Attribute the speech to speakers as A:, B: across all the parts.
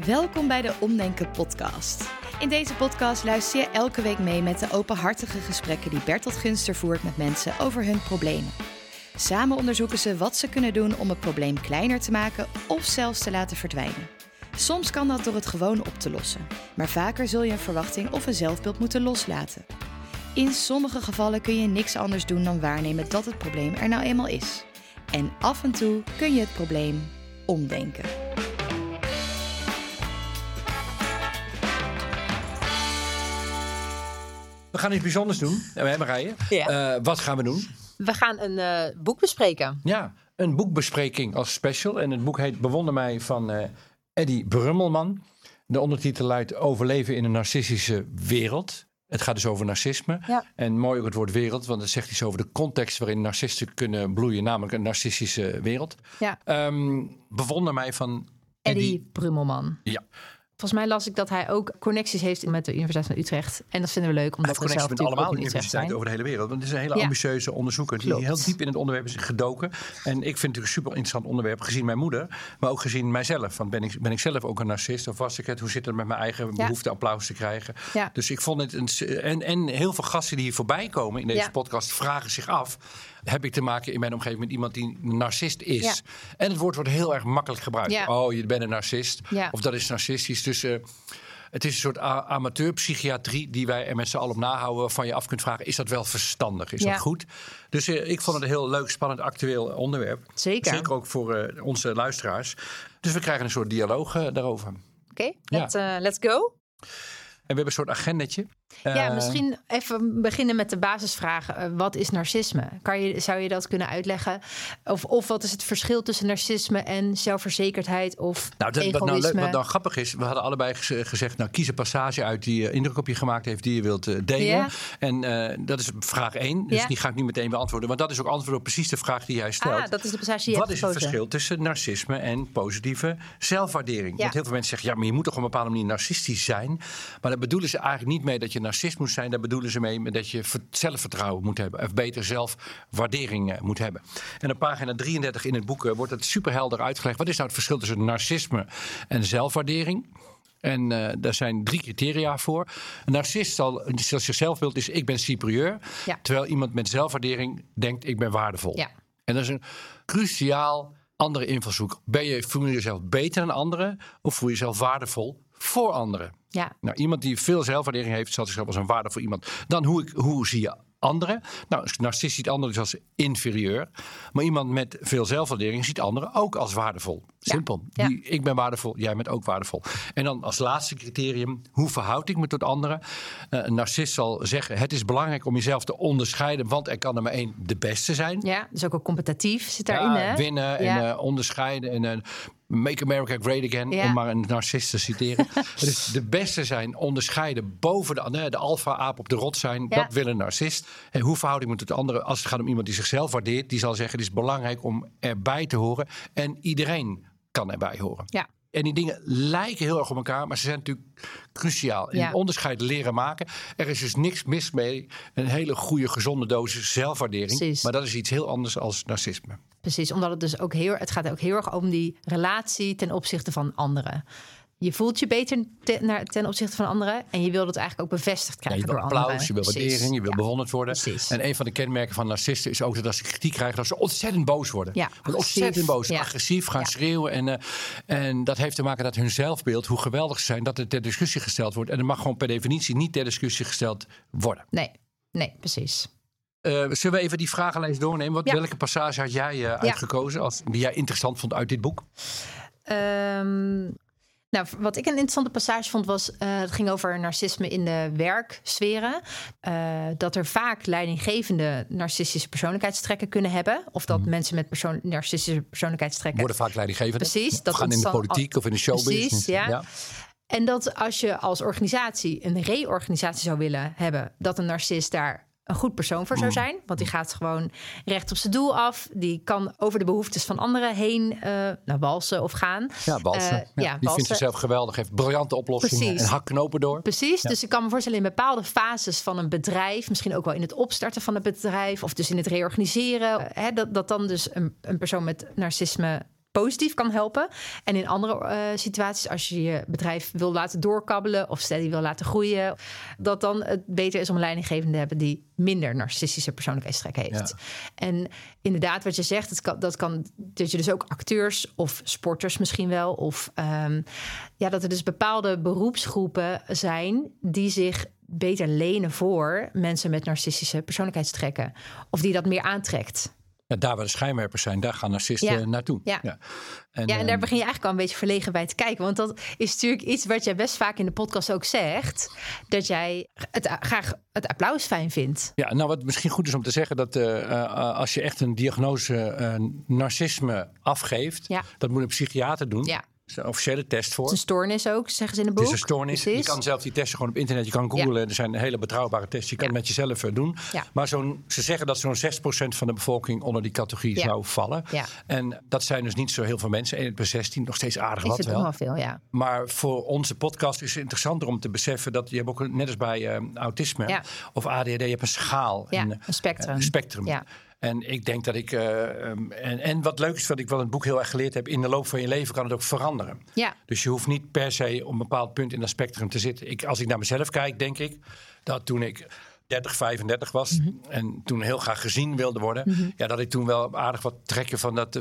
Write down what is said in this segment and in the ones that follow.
A: Welkom bij de Omdenken podcast. In deze podcast luister je elke week mee met de openhartige gesprekken die Bertolt Gunster voert met mensen over hun problemen. Samen onderzoeken ze wat ze kunnen doen om het probleem kleiner te maken of zelfs te laten verdwijnen. Soms kan dat door het gewoon op te lossen, maar vaker zul je een verwachting of een zelfbeeld moeten loslaten. In sommige gevallen kun je niks anders doen dan waarnemen dat het probleem er nou eenmaal is. En af en toe kun je het probleem omdenken.
B: We gaan iets bijzonders doen, Marije.
C: Ja.
B: Wat gaan we doen?
C: We gaan een boek bespreken.
B: Ja, een boekbespreking als special. En het boek heet Bewonder mij van Eddie Brummelman. De ondertitel luidt Overleven in een narcistische wereld. Het gaat dus over narcisme. Ja. En mooi ook het woord wereld, want het zegt iets over de context waarin narcisten kunnen bloeien, namelijk een narcistische wereld.
C: Ja.
B: Bewonder mij van
C: Eddie Brummelman.
B: Ja.
C: Volgens mij las ik dat hij ook connecties heeft met de Universiteit van Utrecht. En dat vinden we leuk, omdat we zelf
B: met
C: natuurlijk
B: allemaal
C: ook in Utrecht zijn.
B: over de hele wereld. Want het is een hele ambitieuze onderzoeker die heel diep in het onderwerp is gedoken. En ik vind het een super interessant onderwerp, gezien mijn moeder, maar ook gezien mijzelf. Want ben ik zelf ook een narcist of was ik het? Hoe zit het met mijn eigen behoefte applaus te krijgen? Ja. Dus ik vond het en heel veel gasten die hier voorbij komen in deze podcast vragen zich af: heb ik te maken in mijn omgeving met iemand die een narcist is? Ja. En het woord wordt heel erg makkelijk gebruikt. Ja. Oh, je bent een narcist. Ja. Of dat is narcistisch. Dus het is een soort amateurpsychiatrie die wij er met z'n allen op nahouden, waarvan je af kunt vragen: is dat wel verstandig? Is dat goed? Dus ik vond het een heel leuk, spannend, actueel onderwerp. Zeker ook voor onze luisteraars. Dus we krijgen een soort dialoog daarover.
C: Oké, let's go.
B: En we hebben een soort agendetje.
C: Misschien even beginnen met de basisvraag. Wat is narcisme? Zou je dat kunnen uitleggen? Of wat is het verschil tussen narcisme en zelfverzekerdheid of egoïsme?
B: Wat nou leuk, wat nou grappig is, we hadden allebei gezegd, kies een passage uit die indruk op je gemaakt heeft die je wilt delen. Yeah. En dat is vraag 1. Dus die ga ik niet meteen beantwoorden. Want dat is ook antwoord op precies de vraag die jij stelt.
C: Dat is de passage die je
B: Wat
C: hebt
B: is het verschil tussen narcisme en positieve zelfwaardering? Want heel veel mensen zeggen, maar je moet toch op een bepaalde manier narcistisch zijn. Maar daar bedoelen ze eigenlijk niet mee dat je narcist moet zijn. Daar bedoelen ze mee dat je zelfvertrouwen moet hebben. Of beter zelfwaardering moet hebben. En op pagina 33 in het boek wordt het superhelder uitgelegd. Wat is nou het verschil tussen narcisme en zelfwaardering? En daar zijn 3 criteria voor. Een narcist zoals je zelfbeeld is: ik ben superieur. Ja. Terwijl iemand met zelfwaardering denkt: ik ben waardevol. Ja. En dat is een cruciaal andere invalshoek. Voel je jezelf beter dan anderen? Of voel je jezelf waardevol voor anderen? Ja. Nou, iemand die veel zelfwaardering heeft, zal zichzelf als een waardevol iemand. Dan hoe zie je anderen? Nou, een narcist ziet anderen dus als inferieur. Maar iemand met veel zelfwaardering ziet anderen ook als waardevol. Simpel. Ja. Ik ben waardevol, jij bent ook waardevol. En dan als laatste criterium: hoe verhoud ik me tot anderen? Een narcist zal zeggen: het is belangrijk om jezelf te onderscheiden, want er kan er maar één de beste zijn. Ja,
C: dus ook competitief zit daarin. Hè?
B: Winnen en onderscheiden en Make America Great Again, om maar een narcist te citeren. Dus de beste zijn, onderscheiden, boven de alfa-aap op de rot zijn. Ja. Dat wil een narcist. En hoe verhoud ik me tot anderen? Als het gaat om iemand die zichzelf waardeert, die zal zeggen: het is belangrijk om erbij te horen. En iedereen kan erbij horen. Ja. En die dingen lijken heel erg op elkaar, maar ze zijn natuurlijk cruciaal. En onderscheid leren maken. Er is dus niks mis mee. Een hele goede, gezonde dosis zelfwaardering. Precies. Maar dat is iets heel anders als narcisme.
C: Precies, omdat het dus ook het gaat ook heel erg om die relatie ten opzichte van anderen. Je voelt je beter ten opzichte van anderen. En je wil dat eigenlijk ook bevestigd krijgen door anderen.
B: Je wil applaus, je wil waardering, je wil bewonderd worden. Precies. En een van de kenmerken van narcisten is ook dat als ze kritiek krijgen, dat ze ontzettend boos worden. Ja, ontzettend boos, agressief gaan schreeuwen. En dat heeft te maken dat hun zelfbeeld, hoe geweldig ze zijn, dat het ter discussie gesteld wordt. En dat mag gewoon per definitie niet ter discussie gesteld worden.
C: Nee, precies.
B: Zullen we even die vragenlijst doornemen? Welke passage had jij uitgekozen die jij interessant vond uit dit boek?
C: Nou, wat ik een interessante passage vond was, het ging over narcisme in de werksferen. Dat er vaak leidinggevende narcistische persoonlijkheidstrekken kunnen hebben. Of dat mensen met narcistische persoonlijkheidstrekken
B: worden vaak leidinggevende.
C: Precies.
B: Dat gaan in de politiek of in de showbusiness.
C: Precies, ja. En dat als je als organisatie een reorganisatie zou willen hebben, dat een narcist daar een goed persoon voor zou zijn. Want die gaat gewoon recht op zijn doel af. Die kan over de behoeftes van anderen heen walsen of gaan.
B: Ja, walsen. Die vindt zichzelf geweldig. Heeft briljante oplossingen en hakt knopen door.
C: Precies. Ja. Dus ik kan me voorstellen in bepaalde fases van een bedrijf, misschien ook wel in het opstarten van het bedrijf of dus in het reorganiseren, dat dan dus een persoon met narcisme positief kan helpen. En in andere situaties, als je je bedrijf wil laten doorkabbelen of steady wil laten groeien, dat dan het beter is om een leidinggevende te hebben die minder narcistische persoonlijkheidstrek heeft. Ja. En inderdaad, wat je zegt, dat je dus ook acteurs of sporters misschien wel, of dat er dus bepaalde beroepsgroepen zijn die zich beter lenen voor mensen met narcistische persoonlijkheidstrekken. Of die dat meer aantrekt.
B: Ja, daar waar de schijnwerpers zijn, daar gaan narcisten naartoe.
C: Ja. En daar begin je eigenlijk al een beetje verlegen bij te kijken. Want dat is natuurlijk iets wat jij best vaak in de podcast ook zegt. Dat jij graag het applaus fijn vindt.
B: Ja, nou wat misschien goed is om te zeggen, dat als je echt een diagnose narcisme afgeeft, dat moet een psychiater doen. Ja. Er is een officiële test voor.
C: Het is een stoornis ook, zeggen ze in het boek.
B: Het is een stoornis. Precies. Je kan zelf die testen gewoon op internet. Je kan googlen. Ja. Er zijn hele betrouwbare tests. Je kan het met jezelf doen. Ja. Maar ze zeggen dat zo'n 6% van de bevolking onder die categorie zou vallen. Ja. En dat zijn dus niet zo heel veel mensen. 1 per 16, nog steeds aardig wat wel.
C: Nog veel, ja.
B: Maar voor onze podcast is het interessanter om te beseffen dat je hebt ook, net als bij autisme of ADHD, je hebt een schaal.
C: Ja, een spectrum.
B: Ja. En ik denk dat en wat leuk is, wat ik wel in het boek heel erg geleerd heb, in de loop van je leven kan het ook veranderen. Ja. Dus je hoeft niet per se op een bepaald punt in dat spectrum te zitten. Als ik naar mezelf kijk, denk ik dat toen ik 30, 35 was en toen heel graag gezien wilde worden, dat ik toen wel aardig wat trekken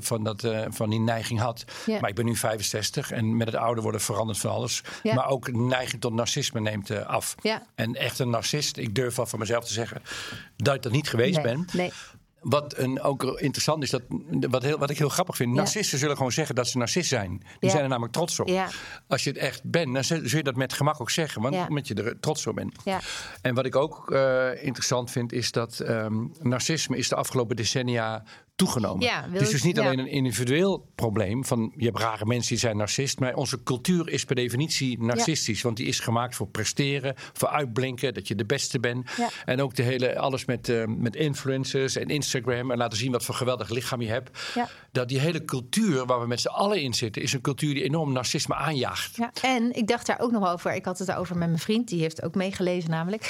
B: van die neiging had. Ja. Maar ik ben nu 65 en met het ouder worden verandert van alles. Ja. Maar ook neiging tot narcisme neemt af. Ja. En echt een narcist, ik durf wel van mezelf te zeggen dat ik dat niet geweest ben. Nee. Wat ook interessant is, wat ik heel grappig vind. Narcisten zullen gewoon zeggen dat ze narcist zijn. Die zijn er namelijk trots op. Ja. Als je het echt bent, dan zul je dat met gemak ook zeggen. Omdat je er trots op bent. Ja. En wat ik ook interessant vind, is dat narcisme is de afgelopen decennia toegenomen. Het is dus niet alleen een individueel probleem van je hebt rare mensen die zijn narcist, maar onze cultuur is per definitie narcistisch, want die is gemaakt voor presteren, voor uitblinken, dat je de beste bent. Ja. En ook alles met influencers en Instagram en laten zien wat voor geweldig lichaam je hebt. Ja. Dat die hele cultuur waar we met z'n allen in zitten, is een cultuur die enorm narcisme aanjaagt. Ja.
C: En ik dacht daar ook nog over, ik had het daarover met mijn vriend, die heeft ook meegelezen namelijk.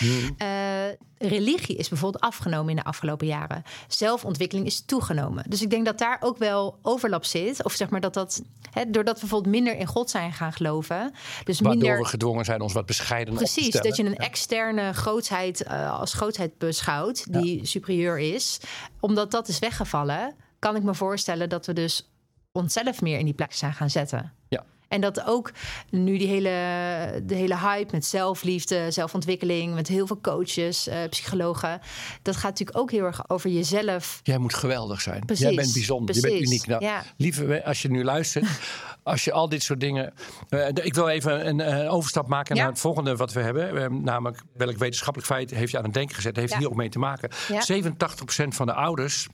C: Religie is bijvoorbeeld afgenomen in de afgelopen jaren. Zelfontwikkeling is toegenomen. Dus ik denk dat daar ook wel overlap zit. Of zeg maar doordat we bijvoorbeeld minder in God zijn gaan geloven. Dus
B: waardoor we gedwongen zijn ons wat bescheidener op te stellen.
C: Precies, dat je een externe grootheid als grootheid beschouwt die superieur is. Omdat dat is weggevallen, kan ik me voorstellen dat we dus onszelf meer in die plek zijn gaan zetten. Ja. En dat ook nu de hele hype met zelfliefde, zelfontwikkeling, met heel veel coaches, psychologen. Dat gaat natuurlijk ook heel erg over jezelf.
B: Jij moet geweldig zijn.
C: Precies,
B: jij bent bijzonder. Precies. Je bent uniek. Nou, lieve, als je nu luistert, als je al dit soort dingen. Ik wil even een overstap maken naar het volgende wat we hebben. Namelijk, welk wetenschappelijk feit heeft je aan het denken gezet? Heeft hier ook mee te maken. Ja. 87% van de ouders,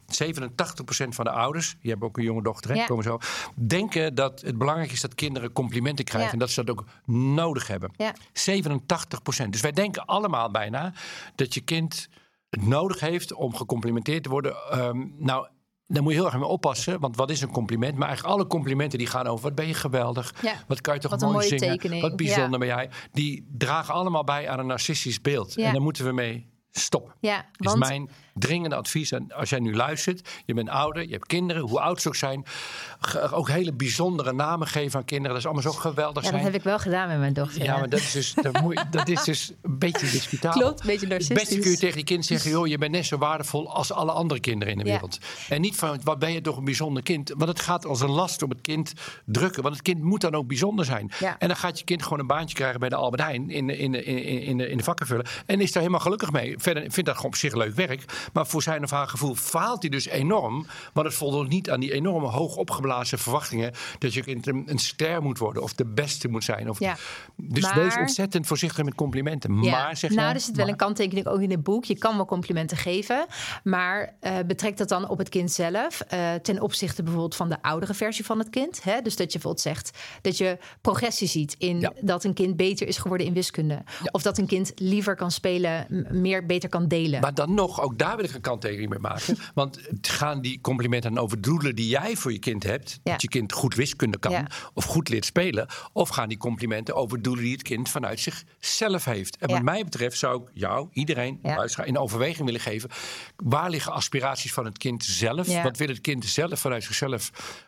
B: je hebt ook een jonge dochter, komen zo, denken dat het belangrijk is dat kinderen complimenten krijgen en dat ze dat ook nodig hebben. Ja. 87%. Dus wij denken allemaal bijna dat je kind het nodig heeft om gecomplimenteerd te worden. Daar moet je heel erg mee oppassen, want wat is een compliment? Maar eigenlijk alle complimenten die gaan over wat ben je geweldig, wat kan je toch mooi zingen, tekening. Wat bijzonder ben jij. Die dragen allemaal bij aan een narcistisch beeld. Ja. En daar moeten we mee stoppen. Ja, is mijn dringende advies. En als jij nu luistert, je bent ouder, je hebt kinderen, hoe oud ze ook zijn, ook hele bijzondere namen geven aan kinderen. Dat is allemaal zo geweldig zijn.
C: Dat heb ik wel gedaan met mijn dochter.
B: Ja, maar dat is dus een beetje discutabel.
C: Klopt, een beetje narcistisch.
B: Het beste kun je tegen je kind zeggen, joh, je bent net zo waardevol als alle andere kinderen in de wereld. En niet van, wat ben je toch een bijzonder kind? Want het gaat als een last op het kind drukken. Want het kind moet dan ook bijzonder zijn. Ja. En dan gaat je kind gewoon een baantje krijgen bij de Albert Heijn in de vakkenvullen. En is daar helemaal gelukkig mee. Verder vindt dat gewoon op zich leuk werk. Maar voor zijn of haar gevoel faalt hij dus enorm. Want het voldoet niet aan die enorme hoog opgeblazen verwachtingen dat je kind een ster moet worden of de beste moet zijn. Dus wees ontzettend voorzichtig met complimenten.
C: Ja.
B: Maar zeg
C: er zit wel een kanttekening ook in het boek. Je kan wel complimenten geven, maar betrek dat dan op het kind zelf. Ten opzichte bijvoorbeeld van de oudere versie van het kind. Hè? Dus dat je bijvoorbeeld zegt dat je progressie ziet in dat een kind beter is geworden in wiskunde. Ja. Of dat een kind liever kan spelen, beter kan delen.
B: Maar dan nog, ook daar wil ik een kanttekening mee maken. Want gaan die complimenten dan over doelen die jij voor je kind hebt? Ja. Dat je kind goed wiskunde kan of goed leert spelen? Of gaan die complimenten over doelen die het kind vanuit zichzelf heeft? En wat mij betreft zou ik iedereen in overweging willen geven. Waar liggen aspiraties van het kind zelf? Ja. Wat wil het kind zelf vanuit zichzelf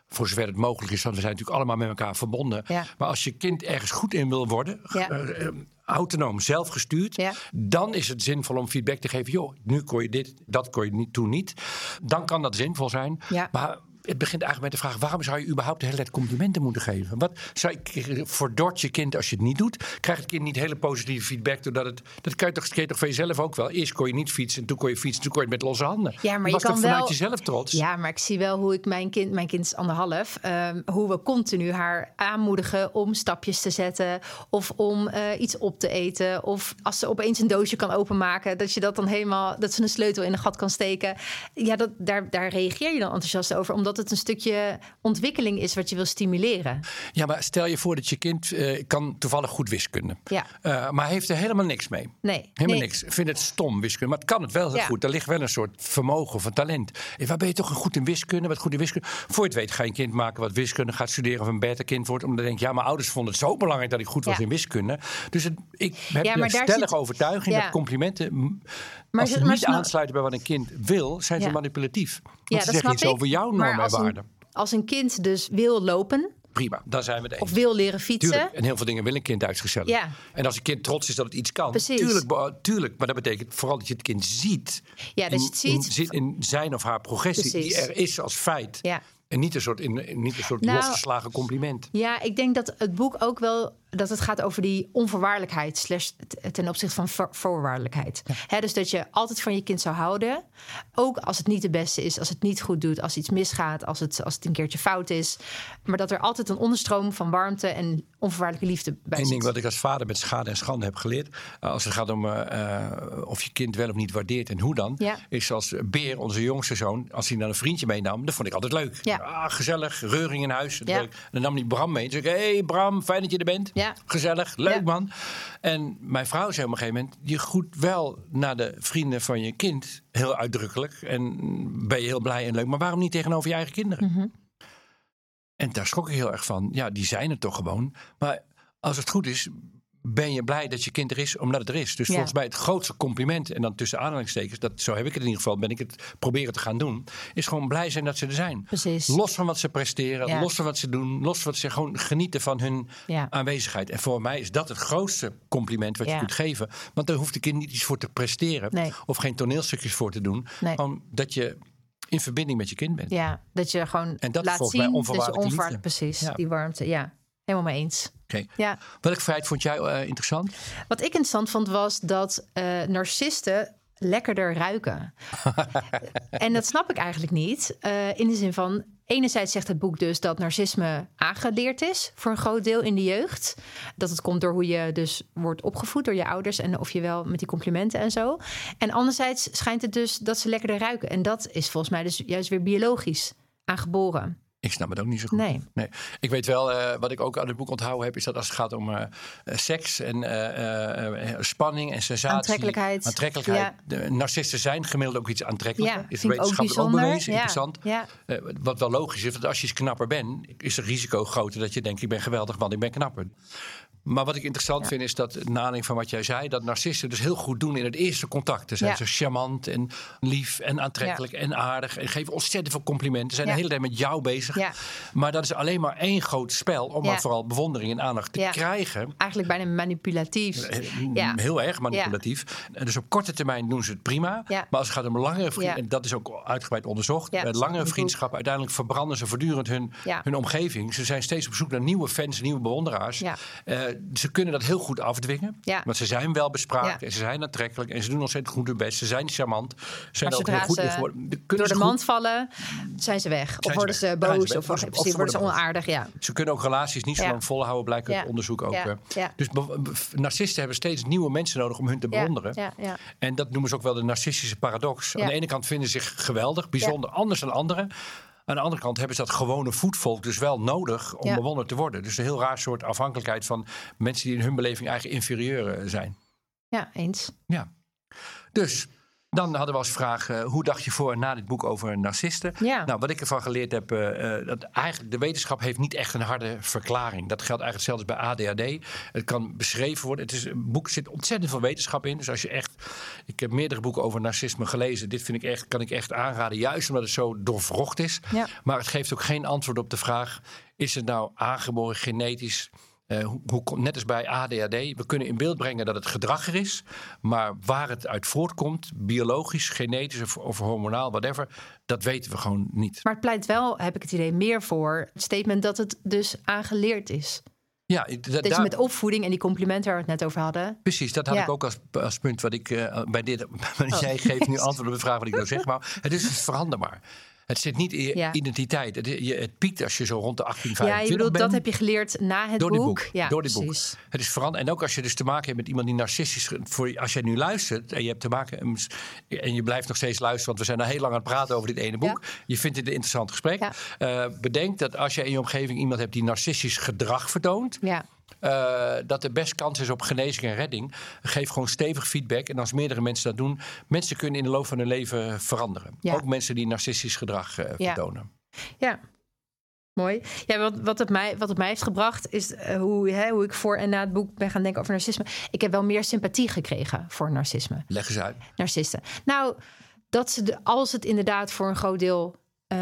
B: voor zover het mogelijk is, want we zijn natuurlijk allemaal met elkaar verbonden. Ja. Maar als je kind ergens goed in wil worden, autonoom, zelfgestuurd, dan is het zinvol om feedback te geven. Joh, nu kon je dit, dat kon je toen niet. Dan kan dat zinvol zijn. Ja. Maar het begint eigenlijk met de vraag, waarom zou je überhaupt de hele tijd complimenten moeten geven? Wat zou je verdort je kind als je het niet doet? Krijgt het kind niet hele positieve feedback? Dat kan je toch van jezelf ook wel. Eerst kon je niet fietsen, toen kon je fietsen, toen kon je het met losse handen.
C: Ja, maar
B: was
C: je kan
B: toch vanuit
C: wel
B: jezelf trots?
C: Ja, maar ik zie wel hoe ik mijn kind is 1,5, hoe we continu haar aanmoedigen om stapjes te zetten of om iets op te eten. Of als ze opeens een doosje kan openmaken, dat je dat dan helemaal, dat ze een sleutel in een gat kan steken. Ja, daar reageer je dan enthousiast over, omdat het een stukje ontwikkeling is wat je wil stimuleren.
B: Ja, maar stel je voor dat je kind kan toevallig goed wiskunde. Ja. Maar heeft er helemaal niks mee.
C: Nee.
B: Helemaal niks. Vindt het stom wiskunde. Maar het kan het wel heel goed. Er ligt wel een soort vermogen of een talent. En waar ben je toch goed in wiskunde? Wat goed in wiskunde? Voor je het weet ga je een kind maken wat wiskunde gaat studeren of een beta-kind wordt. Omdat je denkt, ja, mijn ouders vonden het zo belangrijk dat ik goed was in wiskunde. Dus ik heb een stellige overtuiging dat complimenten, als ze niet aansluiten bij wat een kind wil, zijn ze manipulatief. Want ze zeggen iets over jouw normen en waarden.
C: Als een kind dus wil lopen,
B: prima, dan zijn we er.
C: Of wil leren fietsen.
B: Tuurlijk, en heel veel dingen wil een kind uit zichzelf. Ja. En als een kind trots is dat het iets kan. Tuurlijk, maar dat betekent vooral dat je het kind ziet.
C: Ja, dus het ziet
B: in zijn of haar progressie die er is als feit. Ja. En niet een soort losgeslagen compliment.
C: Ja, ik denk dat het boek ook wel, dat het gaat over die onvoorwaardelijkheid ten opzichte van voorwaardelijkheid. Ja. Dus dat je altijd van je kind zou houden. Ook als het niet de beste is, als het niet goed doet, als iets misgaat, als het een keertje fout is. Maar dat er altijd een onderstroom van warmte en onvoorwaardelijke liefde bij zit.
B: Eén ding wat ik als vader met schade en schande heb geleerd, als het gaat om of je kind wel of niet waardeert en hoe dan, is als Beer, onze jongste zoon, als hij naar een vriendje meenam, dat vond ik altijd leuk. Ja. Gezellig, reuring in huis. Ja. Dan nam hij Bram mee. Toen zei ik, hey Bram, fijn dat je er bent. Ja. Gezellig, leuk man. En mijn vrouw zei op een gegeven moment, je groet wel naar de vrienden van je kind, heel uitdrukkelijk. En ben je heel blij en leuk. Maar waarom niet tegenover je eigen kinderen? Mm-hmm. En daar schrok ik heel erg van. Ja, die zijn er toch gewoon. Maar als het goed is, ben je blij dat je kind er is omdat het er is. Dus volgens mij het grootste compliment, en dan tussen aanhalingstekens, zo heb ik het in ieder geval, ben ik het proberen te gaan doen, is gewoon blij zijn dat ze er zijn.
C: Precies.
B: Los van wat ze presteren, los van wat ze doen, los van wat ze gewoon genieten van hun aanwezigheid. En voor mij is dat het grootste compliment wat je kunt geven. Want daar hoeft de kind niet iets voor te presteren of geen toneelstukjes voor te doen. Gewoon dat je in verbinding met je kind bent.
C: Ja, dat je gewoon
B: en dat
C: laat
B: zien,
C: mij
B: onvoorwaardelijke liefde.
C: Precies, die warmte, helemaal mee eens.
B: Okay. Ja. Welk feit vond jij interessant?
C: Wat ik interessant vond was dat narcisten lekkerder ruiken. En dat snap ik eigenlijk niet. In de zin van, enerzijds zegt het boek dus dat narcisme aangeleerd is voor een groot deel in de jeugd. Dat het komt door hoe je dus wordt opgevoed door je ouders en of je wel met die complimenten en zo. En anderzijds schijnt het dus dat ze lekkerder ruiken. En dat is volgens mij dus juist weer biologisch aangeboren.
B: Ik snap het ook niet zo goed.
C: Nee.
B: Ik weet wel, wat ik ook uit het boek onthouden heb, is dat als het gaat om seks en spanning en sensatie. Aantrekkelijkheid. Ja. De narcisten zijn gemiddeld ook iets aantrekkelijker. Is wetenschappelijk ook bewezen. Interessant. Ja. Wat wel logisch is, want als je eens knapper bent, is het risico groter dat je denkt, ik ben geweldig, want ik ben knapper. Maar wat ik interessant vind is dat, na aanleiding van wat jij zei, dat narcisten dus heel goed doen in het eerste contact. Ze zijn zo charmant en lief en aantrekkelijk en aardig en geven ontzettend veel complimenten. Ze zijn de hele tijd met jou bezig. Ja. Maar dat is alleen maar één groot spel om maar vooral bewondering en aandacht te krijgen.
C: Eigenlijk bijna manipulatief.
B: Heel erg manipulatief. Ja. Dus op korte termijn doen ze het prima. Ja. Maar als het gaat om langere vriendschappen, en dat is ook uitgebreid onderzocht, langere vriendschappen, uiteindelijk verbranden ze voortdurend hun omgeving. Ze zijn steeds op zoek naar nieuwe fans, nieuwe bewonderaars. Ja. Ze kunnen dat heel goed afdwingen. Ja. Want ze zijn wel bespraakt en ze zijn aantrekkelijk en ze doen ontzettend goed hun best. Ze zijn charmant. Zijn ook heel goed
C: door de mand vallen, zijn ze weg. Of worden ze boos of worden ze onaardig. Ja.
B: Ze kunnen ook relaties niet zo lang volhouden, blijkt uit onderzoek ook. Dus narcisten hebben steeds nieuwe mensen nodig om hun te bewonderen. Ja. En dat noemen ze ook wel de narcistische paradox. Aan de ene kant vinden ze zich geweldig, bijzonder, anders dan anderen. Aan de andere kant hebben ze dat gewone voetvolk dus wel nodig om bewonderd te worden. Dus een heel raar soort afhankelijkheid van mensen die in hun beleving eigenlijk inferieur zijn.
C: Ja, eens.
B: Ja. Dus Dan hadden we als vraag, hoe dacht je voor en na dit boek over narcisten?
C: Ja.
B: Nou, wat ik ervan geleerd heb, dat eigenlijk de wetenschap heeft niet echt een harde verklaring. Dat geldt eigenlijk zelfs bij ADHD. Het kan beschreven worden. Een boek zit ontzettend veel wetenschap in. Dus als je echt, ik heb meerdere boeken over narcisme gelezen. Dit kan ik echt aanraden, juist omdat het zo doorwrocht is.
C: Ja.
B: Maar het geeft ook geen antwoord op de vraag, is het nou aangeboren genetisch? Net als bij ADHD, we kunnen in beeld brengen dat het gedrag er is. Maar waar het uit voortkomt, biologisch, genetisch of hormonaal, whatever, dat weten we gewoon niet.
C: Maar het pleit wel, heb ik het idee, meer voor het statement dat het dus aangeleerd is.
B: Ja,
C: dat je met opvoeding en die complimenten waar we het net over hadden.
B: Precies, dat had ik ook als punt wat ik bij dit. Jij geeft nu antwoord op de vraag wat ik wil zeggen, maar het is veranderbaar. Het zit niet in je identiteit. Het piekt als je zo rond de 1825
C: je bedoelt,
B: bent.
C: Dat heb je geleerd na het boek?
B: Ja, door dit boek. Het is veranderd. En ook als je dus te maken hebt met iemand die narcistisch... Als jij nu luistert en je hebt te maken... en je blijft nog steeds luisteren... want we zijn al heel lang aan het praten over dit ene boek. Ja. Je vindt dit een interessant gesprek. Ja. Bedenk dat als je in je omgeving iemand hebt... die narcistisch gedrag vertoont...
C: Ja.
B: Dat de best kans is op genezing en redding. Geef gewoon stevig feedback. En als meerdere mensen dat doen... mensen kunnen in de loop van hun leven veranderen. Ja. Ook mensen die narcistisch gedrag vertonen.
C: Ja, mooi. Ja, wat het mij heeft gebracht... is hoe ik voor en na het boek ben gaan denken over narcisme. Ik heb wel meer sympathie gekregen voor narcisme.
B: Leg eens uit.
C: Narcisten. Nou, als het inderdaad voor een groot deel...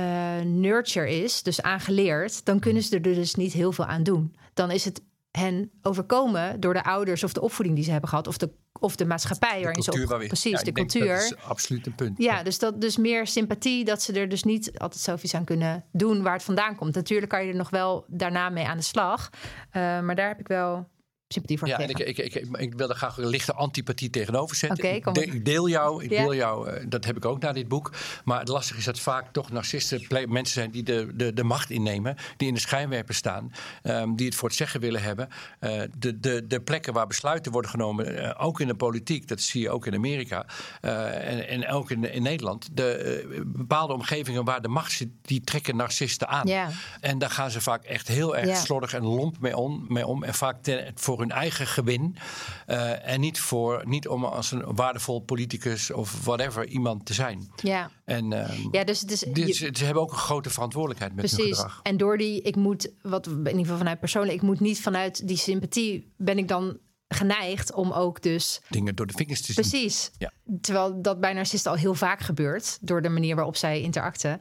C: nurture is, dus aangeleerd... dan kunnen ze er dus niet heel veel aan doen. Dan is het hen overkomen door de ouders of de opvoeding die ze hebben gehad... of de maatschappij waarin ze precies, de cultuur.
B: Dat is absoluut een punt.
C: Ja, dus meer sympathie dat ze er dus niet altijd zelf iets aan kunnen doen waar het vandaan komt. Natuurlijk kan je er nog wel daarna mee aan de slag. Maar daar heb ik wel sympathie voor gekregen.
B: En ik wil er graag een lichte antipathie tegenover zetten.
C: Okay,
B: ik deel jou, dat heb ik ook na dit boek. Maar het lastige is dat vaak toch narcisten mensen zijn die de macht innemen, die in de schijnwerper staan, die het voor het zeggen willen hebben. De plekken waar besluiten worden genomen, ook in de politiek, dat zie je ook in Amerika en ook in Nederland. De bepaalde omgevingen waar de macht zit, die trekken narcisten aan.
C: Ja.
B: En daar gaan ze vaak echt heel erg slordig en lomp mee om. En vaak voor hun eigen gewin. En niet om als een waardevol politicus of whatever iemand te zijn.
C: Ja.
B: En,
C: dus
B: ze hebben ook een grote verantwoordelijkheid met hun gedrag.
C: En door in ieder geval vanuit persoonlijk, ik moet niet vanuit die sympathie, ben ik dan geneigd om ook dus
B: dingen door de vingers te zien.
C: Precies. Ja. Terwijl dat bij narcisten al heel vaak gebeurt door de manier waarop zij interacten.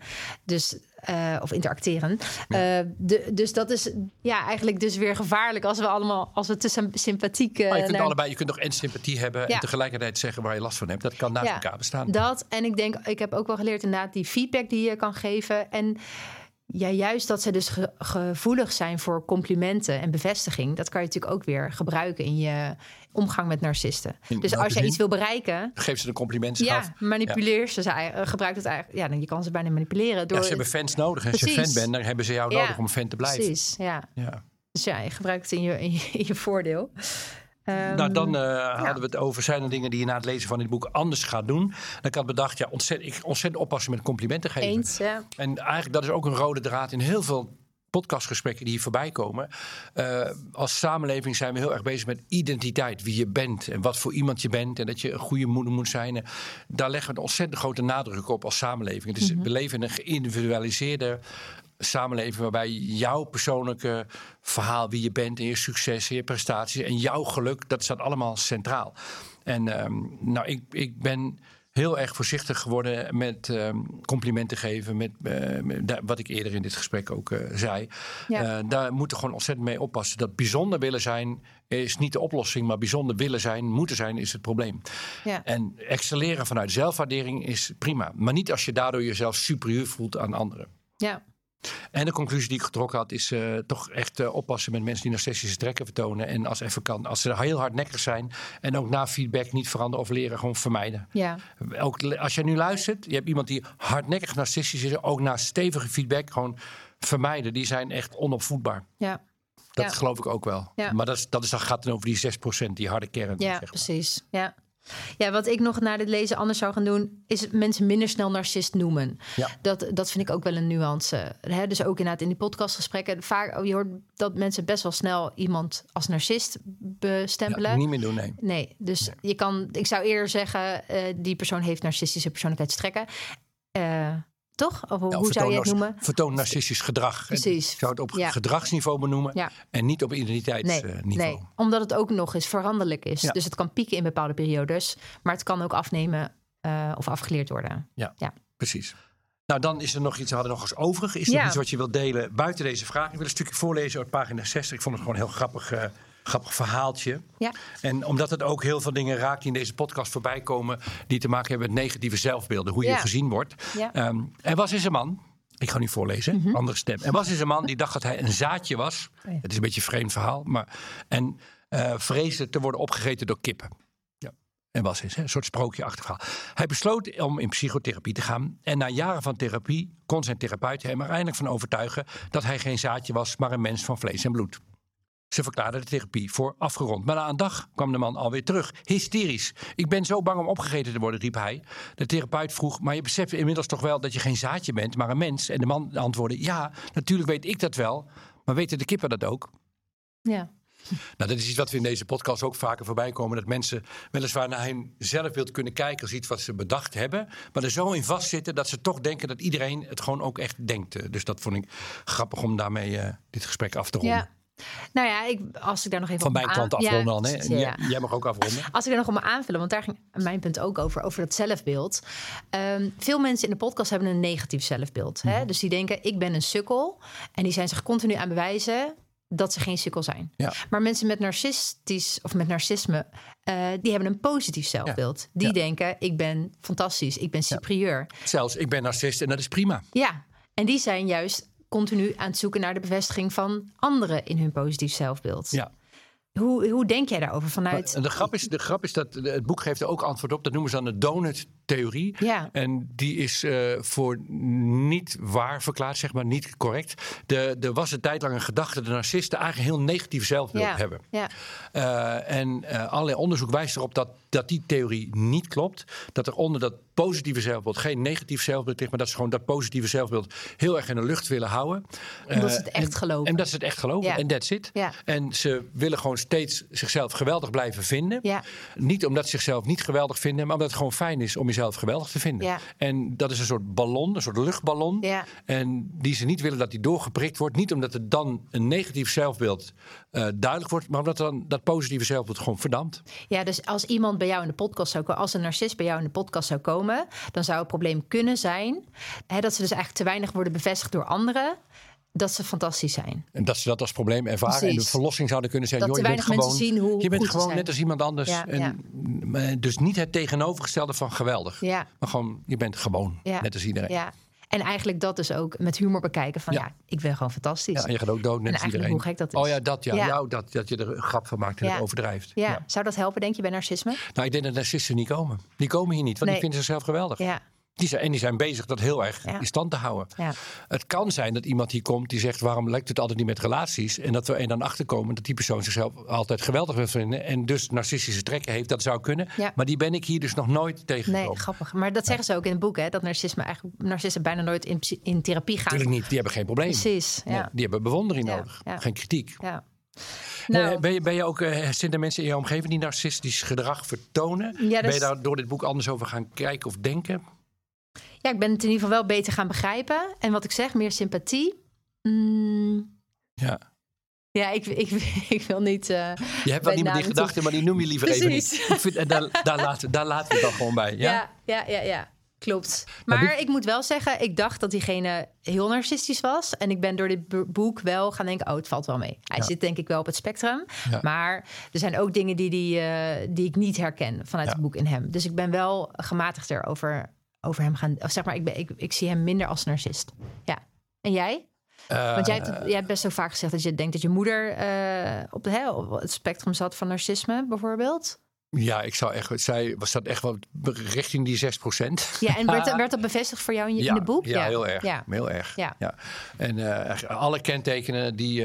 C: Of interacteren. Ja. Dus dat is eigenlijk dus weer gevaarlijk als we te sympathiek...
B: Maar je kunt allebei, je kunt nog en sympathie hebben en tegelijkertijd zeggen waar je last van hebt. Dat kan naast elkaar bestaan.
C: En ik heb ook wel geleerd inderdaad die feedback die je kan geven. En juist dat ze dus gevoelig zijn voor complimenten en bevestiging. Dat kan je natuurlijk ook weer gebruiken in je omgang met narcisten. Dus als jij iets wil bereiken...
B: Geef ze een compliment.
C: Manipuleer ze. Gebruik het eigenlijk. Ja, dan je kan ze bijna manipuleren. Door...
B: ze hebben fans nodig. En als je fan bent, dan hebben ze jou nodig om een fan te blijven.
C: Precies, ja. Dus je gebruikt het in je voordeel.
B: Dan hadden we het over, zijn er dingen die je na het lezen van dit boek anders gaat doen? Dan had ik bedacht, ontzettend oppassen met complimenten geven.
C: Eens, ja.
B: En eigenlijk dat is ook een rode draad in heel veel podcastgesprekken die hier voorbij komen. Als samenleving zijn we heel erg bezig met identiteit. Wie je bent en wat voor iemand je bent. En dat je een goede moeder moet zijn. Daar leggen we een ontzettend grote nadruk op als samenleving. Dus we leven in een geïndividualiseerde samenleving waarbij jouw persoonlijke verhaal, wie je bent en je succes en je prestaties en jouw geluk, dat staat allemaal centraal. En ik ben heel erg voorzichtig geworden met complimenten geven. Met wat ik eerder in dit gesprek ook zei. Ja. Daar moeten we gewoon ontzettend mee oppassen. Dat bijzonder willen zijn is niet de oplossing, maar bijzonder willen zijn, moeten zijn, is het probleem. Ja. En excelleren vanuit zelfwaardering is prima. Maar niet als je daardoor jezelf superieur voelt aan anderen.
C: Ja.
B: En de conclusie die ik getrokken had is toch echt oppassen met mensen die narcistische trekken vertonen. En als even kan, als ze heel hardnekkig zijn en ook na feedback niet veranderen of leren, gewoon vermijden. Ja. Ook als je nu luistert, je hebt iemand die hardnekkig narcistisch is, ook na stevige feedback gewoon vermijden. Die zijn echt onopvoedbaar.
C: Ja.
B: Dat geloof ik ook wel. Ja. Maar dat gaat dan over die 6%, die harde kern.
C: Ja,
B: zeg maar.
C: Precies. Ja. Ja, wat ik nog na dit lezen anders zou gaan doen, is mensen minder snel narcist noemen. Ja. Dat vind ik ook wel een nuance. Hè? Dus ook inderdaad in die podcastgesprekken. Vaak, je hoort dat mensen best wel snel iemand als narcist bestempelen.
B: Ja, niet meer doen,
C: nee. Dus ik zou eerder zeggen, die persoon heeft narcistische persoonlijkheidstrekken. Toch? Of hoe zou je het noemen?
B: Vertoon narcistisch gedrag.
C: Precies.
B: Ik zou het op gedragsniveau benoemen en niet op identiteitsniveau.
C: Nee, omdat het ook nog eens veranderlijk is. Ja. Dus het kan pieken in bepaalde periodes, maar het kan ook afnemen of afgeleerd worden.
B: Ja, precies. Nou, dan is er nog iets, we hadden nog eens overig. Is er iets wat je wilt delen buiten deze vraag? Ik wil een stukje voorlezen uit pagina 60. Ik vond het gewoon een heel grappig verhaaltje. Ja. En omdat het ook heel veel dingen raakt die in deze podcast voorbij komen, die te maken hebben met negatieve zelfbeelden, hoe je gezien wordt. Ja. Er was eens een man, ik ga nu voorlezen, andere stem. Er was eens een man die dacht dat hij een zaadje was. Oh ja. Het is een beetje een vreemd verhaal, en vreesde te worden opgegeten door kippen. Ja. En was eens een soort sprookjeachtig verhaal. Hij besloot om in psychotherapie te gaan. En na jaren van therapie kon zijn therapeut hem er eindelijk van overtuigen dat hij geen zaadje was, maar een mens van vlees en bloed. Ze verklaarde de therapie voor afgerond. Maar na een dag kwam de man alweer terug. Hysterisch. Ik ben zo bang om opgegeten te worden, riep hij. De therapeut vroeg, maar je beseft inmiddels toch wel dat je geen zaadje bent, maar een mens? En de man antwoordde, ja, natuurlijk weet ik dat wel. Maar weten de kippen dat ook?
C: Ja.
B: Nou, dat is iets wat we in deze podcast ook vaker voorbij komen. Dat mensen weliswaar naar hun zelfbeeld kunnen kijken als iets wat ze bedacht hebben. Maar er zo in vastzitten dat ze toch denken dat iedereen het gewoon ook echt denkt. Dus dat vond ik grappig om daarmee dit gesprek af te ronden.
C: Ja. Nou ja, als ik daar nog even
B: van mijn kant afronden dan, hè? Jij mag ook afronden.
C: Als ik er nog om aanvullen, want daar ging mijn punt ook over dat zelfbeeld. Veel mensen in de podcast hebben een negatief zelfbeeld. Hè? Dus die denken, ik ben een sukkel. En die zijn zich continu aan bewijzen dat ze geen sukkel zijn. Ja. Maar mensen met narcisme, die hebben een positief zelfbeeld. Ja. Die denken, ik ben fantastisch, ik ben superieur.
B: Ja. Zelfs, ik ben narcist en dat is prima.
C: Ja, en die zijn juist continu aan het zoeken naar de bevestiging van anderen in hun positief zelfbeeld. Ja. Hoe denk jij daarover vanuit?
B: De grap is dat het boek geeft er ook antwoord op. Dat noemen ze dan de donut-theorie. Ja. En die is voor niet waar verklaard, zeg maar, niet correct. Er was een tijd lang een gedachte dat de narcisten eigenlijk een heel negatief zelfbeeld hebben. Ja. Allerlei onderzoek wijst erop dat die theorie niet klopt. Dat er onder dat positieve zelfbeeld geen negatief zelfbeeld ligt, maar dat ze gewoon dat positieve zelfbeeld heel erg in de lucht willen houden.
C: En dat ze het echt geloven.
B: En dat ze het echt geloven. En that's it. Ja. En ze willen gewoon steeds zichzelf geweldig blijven vinden. Ja. Niet omdat ze zichzelf niet geweldig vinden, maar omdat het gewoon fijn is om jezelf geweldig te vinden. Ja. En dat is een soort ballon, een soort luchtballon. Ja. En die ze niet willen dat die doorgeprikt wordt. Niet omdat er dan een negatief zelfbeeld duidelijk wordt, maar omdat dan dat positieve zelfbeeld gewoon verdampt.
C: Ja, dus als iemand bij jou in de podcast zou komen, als een narcist bij jou in de podcast zou komen, dan zou het probleem kunnen zijn dat ze dus eigenlijk te weinig worden bevestigd door anderen, dat ze fantastisch zijn. En
B: dat ze dat als probleem ervaren. Precies. En de verlossing zouden kunnen zijn,
C: dat te weinig mensen zien hoe
B: je bent
C: goed
B: gewoon net als iemand anders. Ja, dus niet het tegenovergestelde van geweldig. Ja. Maar gewoon, je bent gewoon net als iedereen. Ja.
C: En eigenlijk dat dus ook met humor bekijken van ik ben gewoon fantastisch.
B: Ja, en je gaat ook dood net als iedereen.
C: Hoe gek dat is.
B: Oh ja, dat dat je er een grap van maakt en het overdrijft.
C: Ja. Ja. Zou dat helpen, denk je, bij narcisme?
B: Nou, ik denk dat narcisten niet komen. Die komen hier niet, want die vinden zichzelf geweldig. Ja. Die zijn bezig dat heel erg in stand te houden. Ja. Het kan zijn dat iemand hier komt die zegt, waarom lijkt het altijd niet met relaties? En dat we er dan achterkomen dat die persoon zichzelf altijd geweldig wil vinden en dus narcistische trekken heeft. Dat zou kunnen. Ja. Maar die ben ik hier dus nog nooit tegengekomen.
C: Nee, grappig. Maar dat zeggen ze ook in het boek, hè? Dat narcisten bijna nooit in therapie gaan.
B: Natuurlijk niet. Die hebben geen probleem.
C: Precies. Ja.
B: Nee, die hebben bewondering nodig. Ja. Geen kritiek. Ja.
C: Nou,
B: ben je ook, zijn er mensen in jouw omgeving die narcistisch gedrag vertonen? Ja, ben je daar door dit boek anders over gaan kijken of denken?
C: Ja, ik ben het in ieder geval wel beter gaan begrijpen. En wat ik zeg, meer sympathie. Ja. Ja, ik wil niet.
B: Je hebt wel iemand die gedachten, maar die noem je liever even niet. En daar laten we het dan gewoon bij.
C: Ja. Klopt. Maar ik moet wel zeggen, ik dacht dat diegene heel narcistisch was. En ik ben door dit boek wel gaan denken, het valt wel mee. Hij zit denk ik wel op het spectrum. Ja. Maar er zijn ook dingen die ik niet herken vanuit het boek in hem. Dus ik ben wel gematigder over hem gaan. Of zeg maar, ik zie hem minder als narcist. Ja. En jij? Want jij hebt best zo vaak gezegd dat je denkt dat je moeder op het spectrum zat van narcisme, bijvoorbeeld.
B: Ja, zij zat echt wel richting die 6%.
C: Ja, en werd dat bevestigd voor jou in de boek?
B: Ja, heel erg.
C: Ja.
B: Heel erg.
C: Ja.
B: Ja. En alle kentekenen die...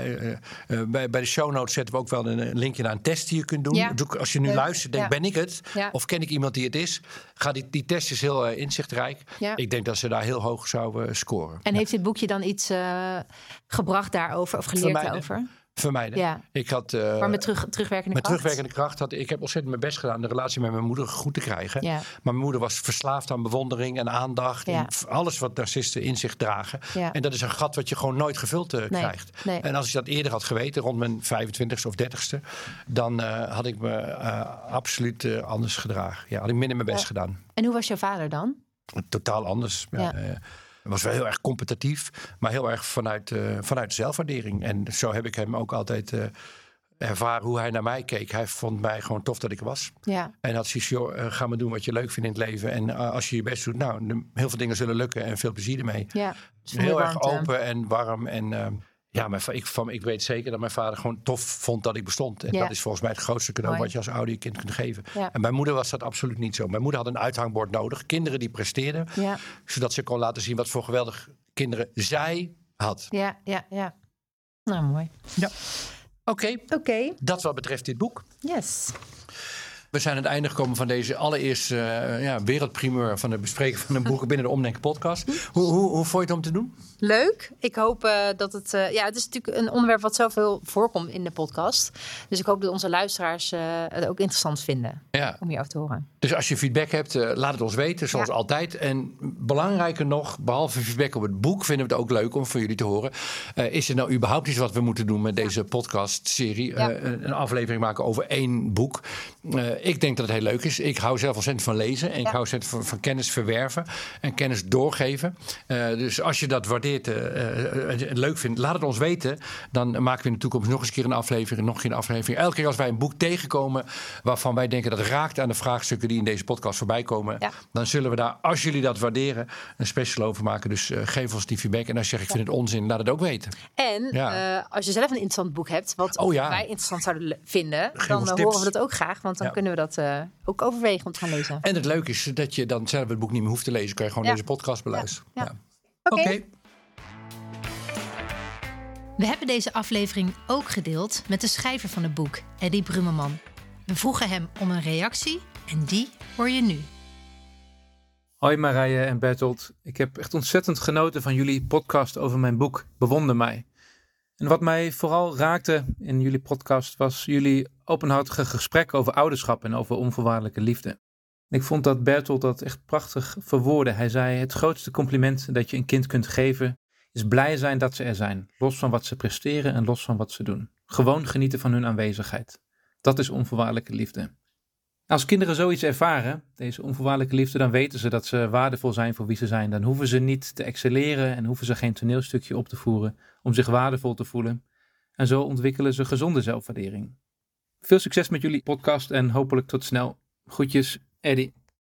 B: bij de show notes zetten we ook wel een linkje naar een test die je kunt doen.
C: Ja.
B: Als je nu luistert, denk ben ik het?
C: Ja.
B: Of ken ik iemand die het is? Die test is heel inzichtrijk.
C: Ja.
B: Ik denk dat ze daar heel hoog zouden scoren.
C: En heeft dit boekje dan iets gebracht daarover of geleerd daarover?
B: Vermijden.
C: Ja.
B: Ik had,
C: maar met terugwerkende kracht?
B: Met terugwerkende kracht ik heb ontzettend mijn best gedaan de relatie met mijn moeder goed te krijgen.
C: Ja.
B: Maar mijn moeder was verslaafd aan bewondering en aandacht.
C: Ja.
B: En alles wat narcisten in zich dragen.
C: Ja.
B: En dat is een gat wat je gewoon nooit gevuld krijgt.
C: Nee.
B: En als ik dat eerder had geweten, rond mijn 25ste of 30ste... dan had ik me absoluut anders gedragen. Ja, had ik minder mijn best gedaan.
C: En hoe was jouw vader dan?
B: Totaal anders. Ja. Hij was wel heel erg competitief, maar heel erg vanuit zelfwaardering. En zo heb ik hem ook altijd ervaren hoe hij naar mij keek. Hij vond mij gewoon tof dat ik was.
C: Ja.
B: En had zoiets, ga maar doen wat je leuk vindt in het leven. En als je je best doet, heel veel dingen zullen lukken en veel plezier ermee.
C: Ja, dus
B: heel erg open en warm. En ik weet zeker dat mijn vader gewoon tof vond dat ik bestond. En dat is volgens mij het grootste cadeau wat je als ouder je kind kunt geven. Ja. En bij moeder was dat absoluut niet zo. Mijn moeder had een uithangbord nodig. Kinderen die presteerden. Ja. Zodat ze kon laten zien wat voor geweldige kinderen zij had.
C: Ja. Nou, mooi.
B: Ja. Oké. Dat wat betreft dit boek.
C: Yes.
B: We zijn aan het einde gekomen van deze allereerste wereldprimeur van het bespreken van een boek binnen de Omdenken podcast. Hoe vond je het om te doen?
C: Leuk. Ik hoop dat het... het is natuurlijk een onderwerp wat zoveel voorkomt in de podcast. Dus ik hoop dat onze luisteraars het ook interessant vinden om hierover te horen.
B: Dus als je feedback hebt, laat het ons weten, zoals altijd. En belangrijker nog, behalve feedback op het boek, vinden we het ook leuk om van jullie te horen. Is er nou überhaupt iets wat we moeten doen met deze podcastserie? Een aflevering maken over 1 boek. Ik denk dat het heel leuk is. Ik hou zelf ontzettend van lezen. En ik hou ontzettend van kennis verwerven. En kennis doorgeven. Dus als je dat waardeert, leuk vindt, laat het ons weten. Dan maken we in de toekomst nog eens een keer een aflevering. Nog een aflevering. Elke keer als wij een boek tegenkomen waarvan wij denken dat raakt aan de vraagstukken die in deze podcast voorbij komen. Ja. Dan zullen we daar, als jullie dat waarderen, een special over maken. Dus geef ons die feedback. En als je zegt, ik vind het onzin, laat het ook weten.
C: En als je zelf een interessant boek hebt, wat wij interessant zouden vinden, dan horen we dat ook graag. Want dan kunnen we dat ook overwegen om te gaan lezen.
B: En het leuke is dat je dan zelf het boek niet meer hoeft te lezen. Kan je gewoon deze podcast beluisteren. Ja.
C: Oké.
A: We hebben deze aflevering ook gedeeld met de schrijver van het boek, Eddie Brummelman. We vroegen hem om een reactie en die hoor je nu.
D: Hoi Marije en Bertolt. Ik heb echt ontzettend genoten van jullie podcast over mijn boek Bewonder mij. En wat mij vooral raakte in jullie podcast was jullie openhartige gesprek over ouderschap en over onvoorwaardelijke liefde. En ik vond dat Bertolt dat echt prachtig verwoordde. Hij zei: het grootste compliment dat je een kind kunt geven is blij zijn dat ze er zijn. Los van wat ze presteren en los van wat ze doen. Gewoon genieten van hun aanwezigheid. Dat is onvoorwaardelijke liefde. Als kinderen zoiets ervaren, deze onvoorwaardelijke liefde, dan weten ze dat ze waardevol zijn voor wie ze zijn. Dan hoeven ze niet te excelleren en hoeven ze geen toneelstukje op te voeren om zich waardevol te voelen. En zo ontwikkelen ze gezonde zelfwaardering. Veel succes met jullie podcast en hopelijk tot snel. Groetjes, Eddie.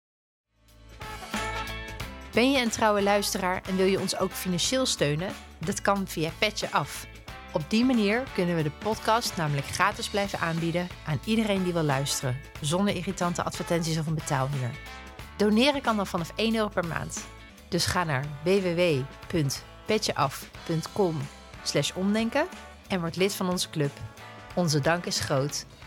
C: Ben je een trouwe luisteraar en wil je ons ook financieel steunen? Dat kan via Petje Af. Op die manier kunnen we de podcast namelijk gratis blijven aanbieden aan iedereen die wil luisteren, zonder irritante advertenties of een betaalmuur. Doneren kan dan vanaf €1 per maand. Dus ga naar www.petjeaf.com/omdenken en word lid van onze club. Onze dank is groot